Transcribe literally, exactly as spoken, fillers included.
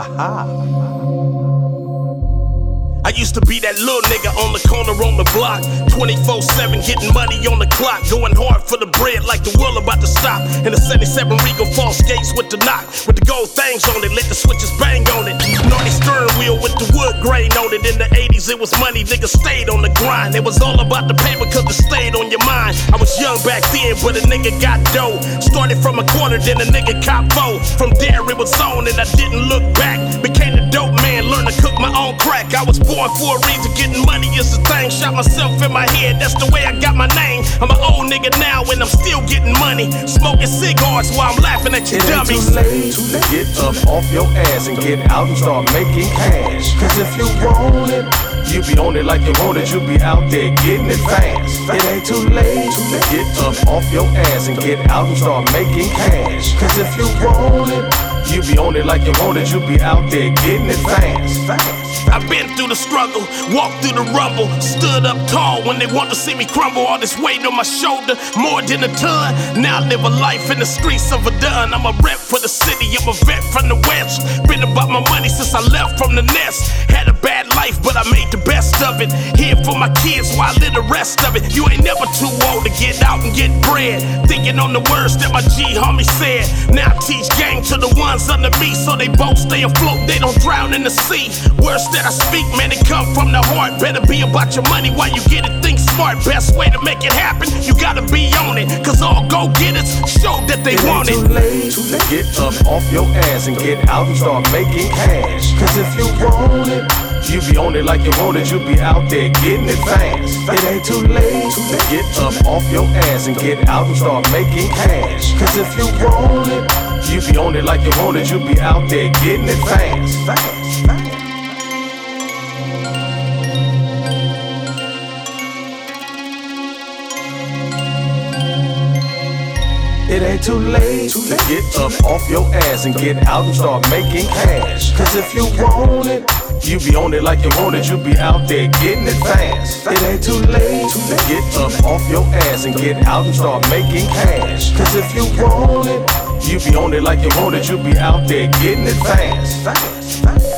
I used to be that little nigga on the corner on the block, twenty-four seven getting money on the clock, going hard for the bread like the world about to stop. In the seventy-seven Regal false gates with the knock, with the gold things on it, let the switches bang on it. Naughty steering wheel with the wood grain on it. In the eighties it was money, niggas stayed on the grind. It was all about the paper cause it stayed on your mind. I was young back then but a nigga got dough. Started from a corner then a nigga cop foe. From there it was on and I didn't look back. Became the dope man, learned to cook my own crack. I was born for a reason, getting money is the thing. Shot myself in my head, that's the way I got my name. I'm an old nigga now and I'm still getting money. Smoking cigars while I'm laughing at you it dummies. It ain't too late to get up off your ass and get out and start making cash. Cause if you want it, you be on it like you want it, you be out there getting it fast. It ain't too late to get up off your ass and get out and start making cash. Cause if you want it, you be on it like you want it, you be out there getting it fast, fast. I've been through the struggle, walked through the rumble, stood up tall when they want to see me crumble. All this weight on my shoulder, more than a ton. Now I live a life in the streets of Verdun. I'm a rep for the city, I'm a vet from the west. Been about my money since I left from the nest. Had a bad life, but I made the best of it. Here for my kids while I live the rest of it. You ain't never too old to get out and get bread. Thinking on the words that my G homie said. Now I teach gang to the ones under me, so they both stay afloat, they don't drown in the sea. Words that I speak, man, it come from the heart. Better be about your money while you get it, think smart. Best way to make it happen, you gotta be on it. Cause all go-getters show that they it want it. Too late to get up off your ass and get out and start making cash. Cause if you want it, you be on it like you want it, you be out there getting it fast. It ain't too late to get up off your ass and get out and start making cash. Cause if you want it, you be on it like you want it, you be out there getting it fast, fast, fast. It ain't too late to get up off your ass and get out and start making cash. Cause if you want it, you be on it like you want it, you be out there getting it fast. It ain't too late to get up off your ass and get out and start making cash. Cause if you want it, you be on it like you want it, you be out there getting it fast, fast, fast.